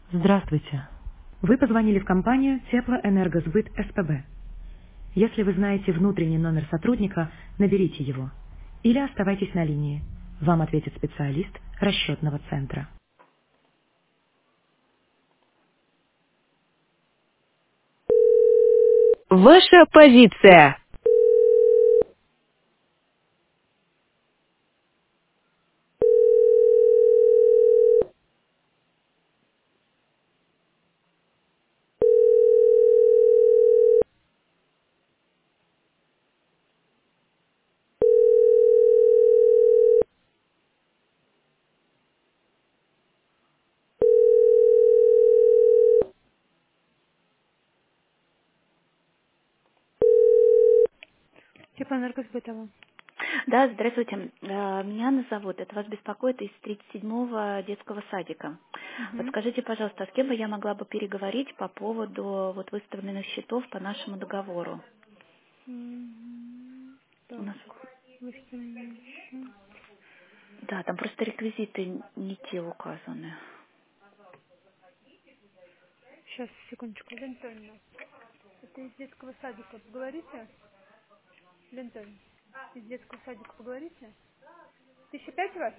Здравствуйте. Вы позвонили в компанию Теплоэнергосбыт СПБ. Если вы знаете внутренний номер сотрудника, наберите его. Или оставайтесь на линии. Вам ответит специалист расчетного центра. Ваша позиция. Теплоэнергосбытова. Да, здравствуйте. Меня зовут. Это вас беспокоит из 37-го детского садика. Угу. Подскажите, пожалуйста, с кем бы я могла бы переговорить по поводу вот выставленных счетов по нашему договору? У Так, нас, выставленный счет. да, там просто реквизиты не те указаны. Сейчас, секундочку, Лентонина. Это из детского садика. Поговорите? Лентонина. Из детского садика поговорите? 1005 у вас?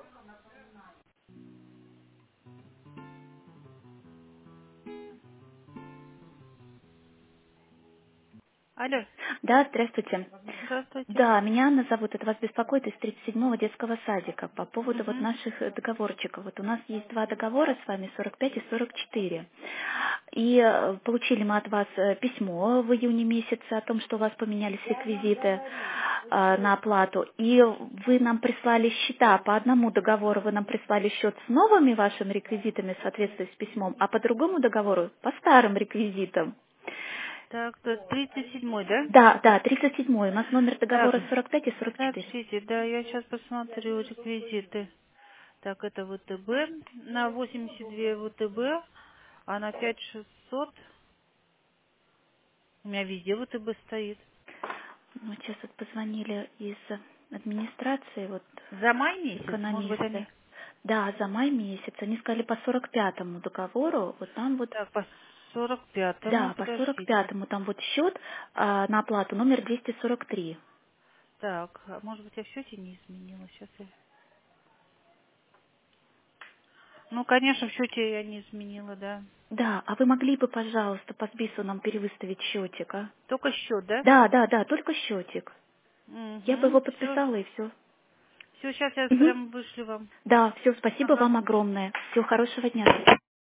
Алло, Да, здравствуйте. здравствуйте. Да, меня Анна зовут. Это вас беспокоит из 37-го детского садика по поводу вот Угу. наших договорчиков. Вот у нас есть два договора с вами, 45 и 44. И получили мы от вас письмо в июне месяце о том, что у вас поменялись реквизиты на оплату. И вы нам прислали счета. По одному договору вы нам прислали счет с новыми вашими реквизитами в соответствии с письмом, а по другому договору по старым реквизитам. Так, то 37-й, да? Да, да, 37-й. У нас номер Так, договора 45 и 44. подождите, да, я сейчас посмотрю реквизиты. Так, это ВТБ на 82 ВТБ, а на 5600 у меня везде ВТБ стоит. Ну, сейчас вот позвонили из администрации, вот За май месяц, может быть, экономисты. они... Да, за май месяц. Они сказали по 45-му договору, вот там вот, Так, по 45-му, да, по подождите. 45-му там вот счет на оплату номер 243. Так, а может быть, я в счете не изменила. Сейчас я... Ну, конечно, в счете я не изменила, да. Да, а вы могли бы, пожалуйста, по СБИСу нам перевыставить счетик, а? Только счет, да? Да, да, да, только счетик. Я бы Угу. его Все, подписала и все. все, сейчас я прям вышлю вам. Да, все, спасибо Ага. вам огромное. Всего хорошего дня.